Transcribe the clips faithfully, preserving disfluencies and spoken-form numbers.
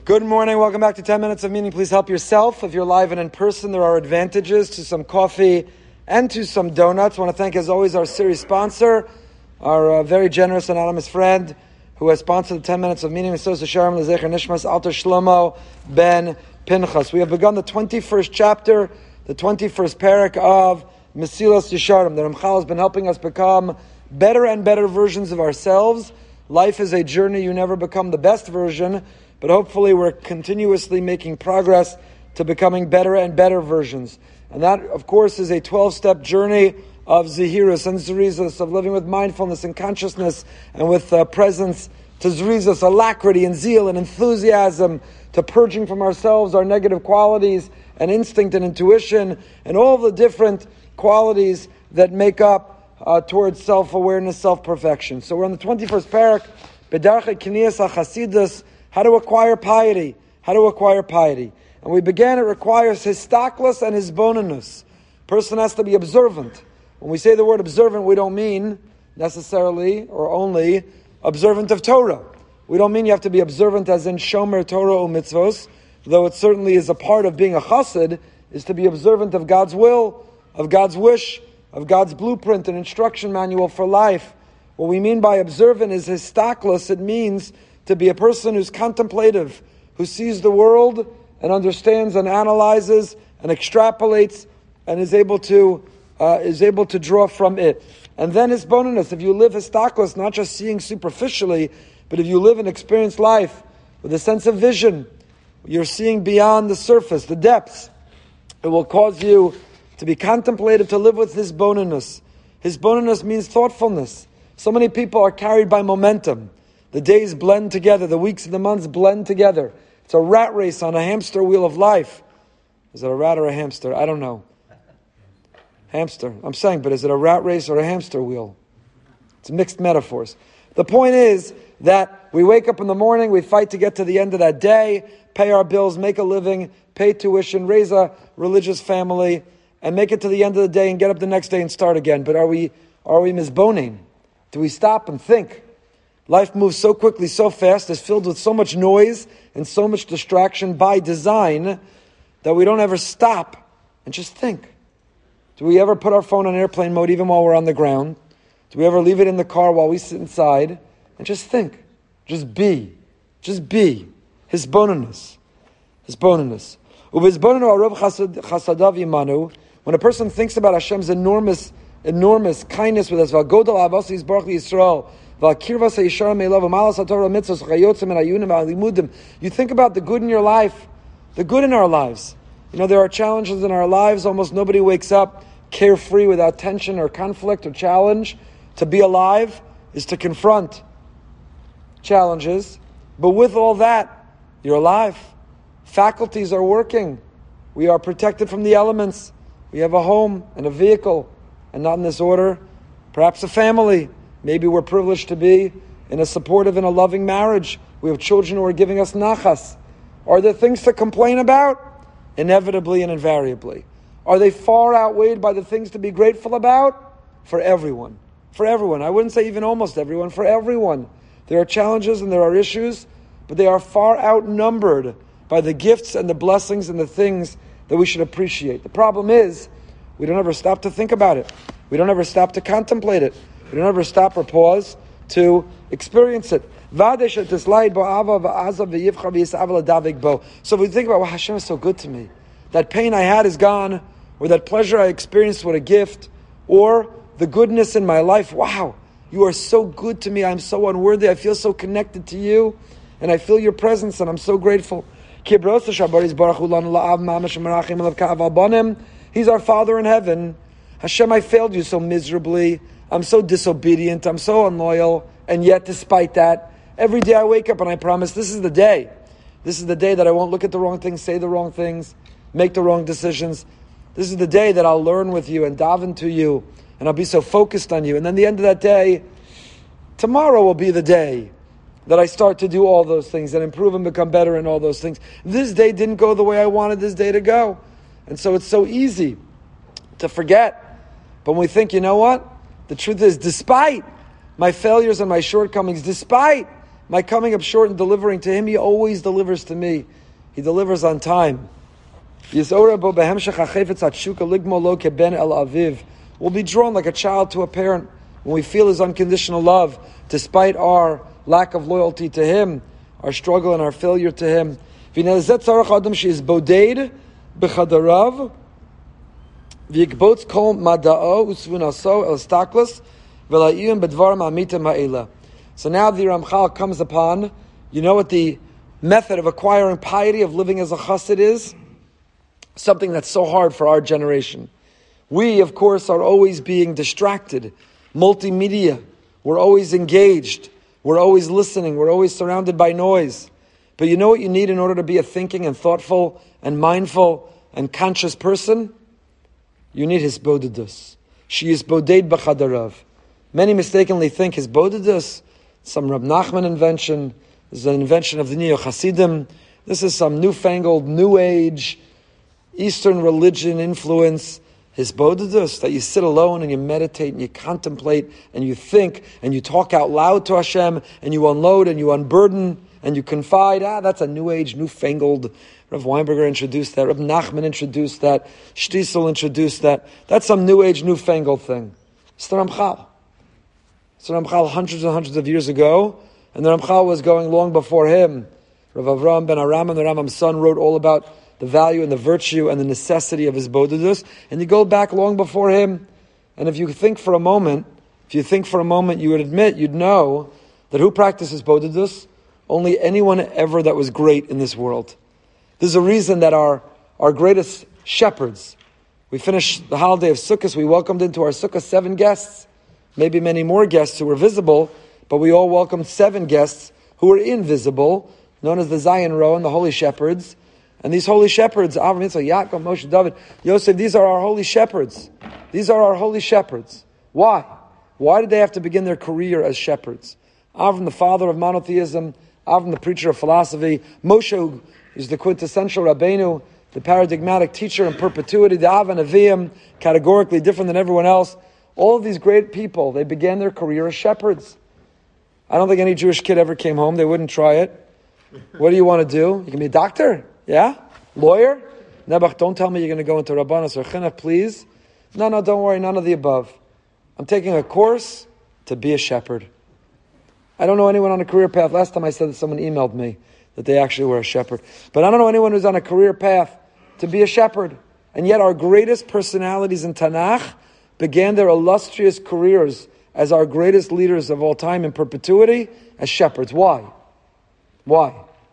Good morning. Welcome back to ten minutes of Meaning. Please help yourself. If you're live and in person, there are advantages to some coffee and to some donuts. I want to thank, as always, our series sponsor, our uh, very generous anonymous friend who has sponsored the ten minutes of Meaning. Mitzvos Yesharim L'Zecher Nishmas Alter Shlomo Ben Pinchas. We have begun the twenty-first chapter, the twenty-first parak of Mesilas Yesharim. The Ramchal has been helping us become better and better versions of ourselves. Life is a journey. You never become the best version, but hopefully we're continuously making progress to becoming better and better versions. And that, of course, is a twelve-step journey of Zehirus and Zerizos, of living with mindfulness and consciousness and with uh, presence, to Zerizos, alacrity and zeal and enthusiasm, to purging from ourselves our negative qualities and instinct and intuition and all the different qualities that make up uh, towards self-awareness, self-perfection. So we're on the twenty-first parak, Bedarche Knias HaChasidus, how to acquire piety. How to acquire piety. And we began, it requires histaklos and hisbonenus. Person has to be observant. When we say the word observant, we don't mean necessarily or only observant of Torah. We don't mean you have to be observant as in shomer Torah or mitzvos, though it certainly is a part of being a chassid, is to be observant of God's will, of God's wish, of God's blueprint and instruction manual for life. What we mean by observant is histaklos. It means to be a person who's contemplative, who sees the world and understands and analyzes and extrapolates and is able to uh, is able to draw from it. And then his bonus, if you live histaklos, not just seeing superficially, but if you live and experience life with a sense of vision, you're seeing beyond the surface, the depths. It will cause you to be contemplative, to live with his bonus. His bonus means thoughtfulness. So many people are carried by momentum. The days blend together. The weeks and the months blend together. It's a rat race on a hamster wheel of life. Is it a rat or a hamster? I don't know. Hamster. I'm saying, but is it a rat race or a hamster wheel? It's mixed metaphors. The point is that we wake up in the morning, we fight to get to the end of that day, pay our bills, make a living, pay tuition, raise a religious family, and make it to the end of the day and get up the next day and start again. But are we, are we misboning? Do we stop and think? Life moves so quickly, so fast, is filled with so much noise and so much distraction by design that we don't ever stop and just think. Do we ever put our phone on airplane mode even while we're on the ground? Do we ever leave it in the car while we sit inside and just think? Just be. Just be. His bonus. His bonus. When a person thinks about Hashem's enormous, enormous kindness with us, you think about the good in your life, the good in our lives. You know, there are challenges in our lives. Almost nobody wakes up carefree without tension or conflict or challenge. To be alive is to confront challenges. But with all that, you're alive. Faculties are working. We are protected from the elements. We have a home and a vehicle, and not in this order, perhaps a family. Maybe we're privileged to be in a supportive and a loving marriage. We have children who are giving us nachas. Are there things to complain about? Inevitably and invariably. Are they far outweighed by the things to be grateful about? For everyone. For everyone. I wouldn't say even almost everyone. For everyone. There are challenges and there are issues, but they are far outnumbered by the gifts and the blessings and the things that we should appreciate. The problem is, we don't ever stop to think about it. We don't ever stop to contemplate it. We don't ever stop or pause to experience it. So if we think about, wow, Hashem is so good to me. That pain I had is gone, or that pleasure I experienced, what a gift, or the goodness in my life. Wow, you are so good to me. I'm so unworthy. I feel so connected to you, and I feel your presence, and I'm so grateful. He's our Father in heaven. Hashem, I failed you so miserably. I'm so disobedient, I'm so unloyal, and yet despite that, every day I wake up and I promise this is the day. This is the day that I won't look at the wrong things, say the wrong things, make the wrong decisions. This is the day that I'll learn with you and daven to you, and I'll be so focused on you. And then the end of that day, tomorrow will be the day that I start to do all those things and improve and become better in all those things. This day didn't go the way I wanted this day to go. And so it's so easy to forget. But when we think, you know what? The truth is, despite my failures and my shortcomings, despite my coming up short and delivering to him, he always delivers to me. He delivers on time. We'll be drawn like a child to a parent when we feel his unconditional love, despite our lack of loyalty to him, our struggle and our failure to him. She is boded b'chadarav, v'yikbots kol mada'o usvunaso el staklas v'la'iyun bedvarim amitim ha'ela. So now the Ramchal comes upon, you know what the method of acquiring piety, of living as a chassid is? Something that's so hard for our generation. We, of course, are always being distracted. Multimedia. We're always engaged. We're always listening. We're always surrounded by noise. But you know what you need in order to be a thinking and thoughtful and mindful and conscious person? You need his bodedus. She is boded b'chadarav. Many mistakenly think his bodedus, some Rab Nachman invention, this is an invention of the Neo Hasidim. This is some newfangled, new age, Eastern religion influence. His bodedus, that you sit alone and you meditate and you contemplate and you think and you talk out loud to Hashem and you unload and you unburden and you confide. Ah, that's a new age, newfangled. Rav Weinberger introduced that. Rav Nachman introduced that. Shtisel introduced that. That's some new age, newfangled thing. It's the Ramchal. It's the Ramchal hundreds and hundreds of years ago, and the Ramchal was going long before him. Rav Avraham ben Aram, the Rambam's son, wrote all about the value and the virtue and the necessity of his bodedus, and you go back long before him. And if you think for a moment, if you think for a moment, you would admit, you'd know that who practices bodedus? Only anyone ever that was great in this world. There's a reason that our, our greatest shepherds, we finished the holiday of Sukkot, we welcomed into our Sukkah seven guests, maybe many more guests who were visible, but we all welcomed seven guests who were invisible, known as the Zion Row and the Holy Shepherds. And these holy shepherds, Avram, Yitzchak, Yaakov, Moshe, David, Yosef, these are our holy shepherds. These are our holy shepherds. Why? Why did they have to begin their career as shepherds? Avram, the father of monotheism, Avram, the preacher of philosophy, Moshe, who is the quintessential Rabbeinu, the paradigmatic teacher in perpetuity, the Av Neviim, categorically different than everyone else. All of these great people, they began their career as shepherds. I don't think any Jewish kid ever came home. They wouldn't try it. What do you want to do? You can be a doctor? Yeah? Lawyer? Nebuch, don't tell me you're going to go into Rabbanos or Chinuch, please. No, no, don't worry, none of the above. I'm taking a course to be a shepherd. I don't know anyone on a career path. Last time I said that someone emailed me that they actually were a shepherd. But I don't know anyone who's on a career path to be a shepherd. And yet our greatest personalities in Tanakh began their illustrious careers as our greatest leaders of all time in perpetuity as shepherds. Why? Why?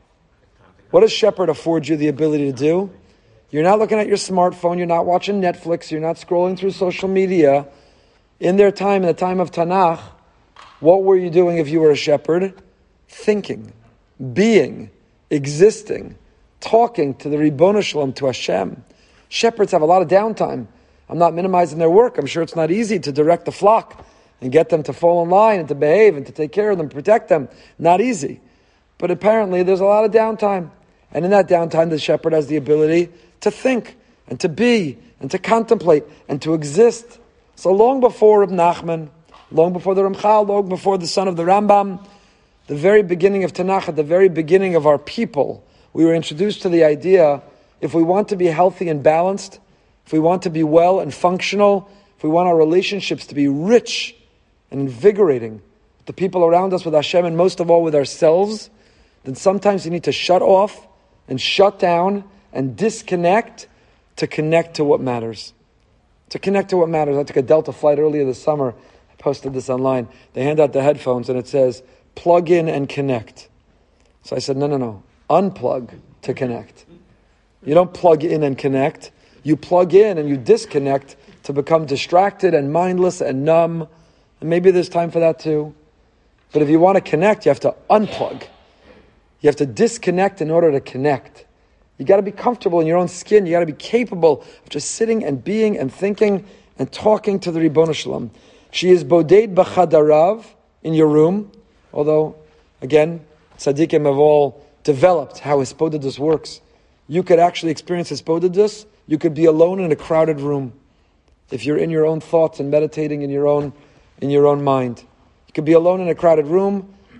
What does shepherd afford you the ability to do? You're not looking at your smartphone, you're not watching Netflix, you're not scrolling through social media. In their time, in the time of Tanakh, what were you doing if you were a shepherd? Thinking, being, existing, talking to the Ribono Shalom, to Hashem. Shepherds have a lot of downtime. I'm not minimizing their work. I'm sure it's not easy to direct the flock and get them to fall in line and to behave and to take care of them, protect them. Not easy. But apparently there's a lot of downtime. And in that downtime, the shepherd has the ability to think and to be and to contemplate and to exist. So long before Reb Nachman, long before the Ramchal, long before the son of the Rambam, the very beginning of Tanakh, at the very beginning of our people, we were introduced to the idea, if we want to be healthy and balanced, if we want to be well and functional, if we want our relationships to be rich and invigorating, with the people around us, with Hashem, and most of all with ourselves, then sometimes you need to shut off and shut down and disconnect to connect to what matters. To connect to what matters. I took a Delta flight earlier this summer. I posted this online. They hand out the headphones and it says, plug in and connect. So I said, no, no, no. Unplug to connect. You don't plug in and connect. You plug in and you disconnect to become distracted and mindless and numb. And maybe there's time for that too. But if you want to connect, you have to unplug. You have to disconnect in order to connect. You got to be comfortable in your own skin. You got to be capable of just sitting and being and thinking and talking to the Ribono Shalom. She is boded b'chadarav, in your room. Although, again, tzaddikim have all developed how hisbodedus works. You could actually experience hisbodedus. You could be alone in a crowded room if you're in your own thoughts and meditating in your own in your own mind. You could be alone in a crowded room.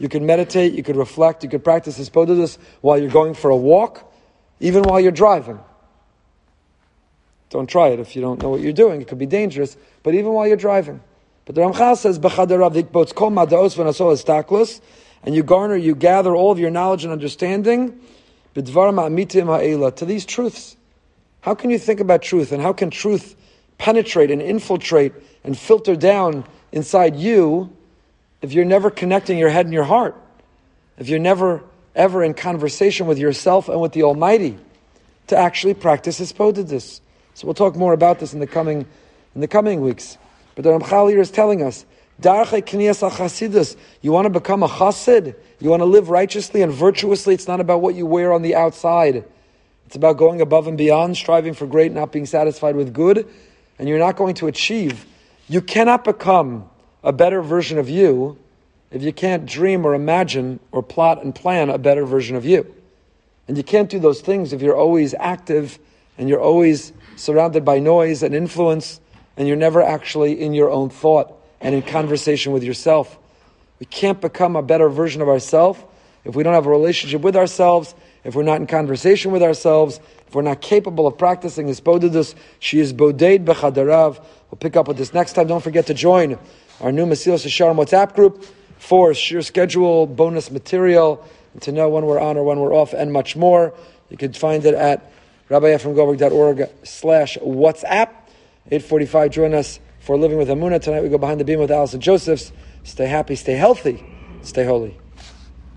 You could meditate, you could reflect, you could practice Hisbodedus while you're going for a walk, even while you're driving. Don't try it if you don't know what you're doing. It could be dangerous, but even while you're driving. But the Ramchal says, B'chadarav dikbots kol madaos v'nasol estaklus, and you garner, you gather all of your knowledge and understanding b'dvar ma'amitim ha'ela, to these truths. How can you think about truth, and how can truth penetrate and infiltrate and filter down inside you if you're never connecting your head and your heart? If you're never, ever in conversation with yourself and with the Almighty to actually practice Hisbodedus. So we'll talk more about this in the coming in the coming weeks. But the Ramchal here is telling us, Darchei Kniyas HaChasidus, you want to become a chassid, you want to live righteously and virtuously. It's not about what you wear on the outside. It's about going above and beyond, striving for great, not being satisfied with good, and you're not going to achieve. You cannot become a better version of you if you can't dream or imagine or plot and plan a better version of you. And you can't do those things if you're always active and you're always surrounded by noise and influence, and you're never actually in your own thought and in conversation with yourself. We can't become a better version of ourselves if we don't have a relationship with ourselves, if we're not in conversation with ourselves, if we're not capable of practicing Hisbodedus. She is boded b'chadarav. We'll pick up with this next time. Don't forget to join our new Mesilas Yesharim WhatsApp group for sheer schedule, bonus material, and to know when we're on or when we're off, and much more. You can find it at rabbi efrem goldberg dot org slash WhatsApp. eight forty-five, join us for Living with Amunah. Tonight we go behind the beam with Allison Josephs. Stay happy, stay healthy, stay holy.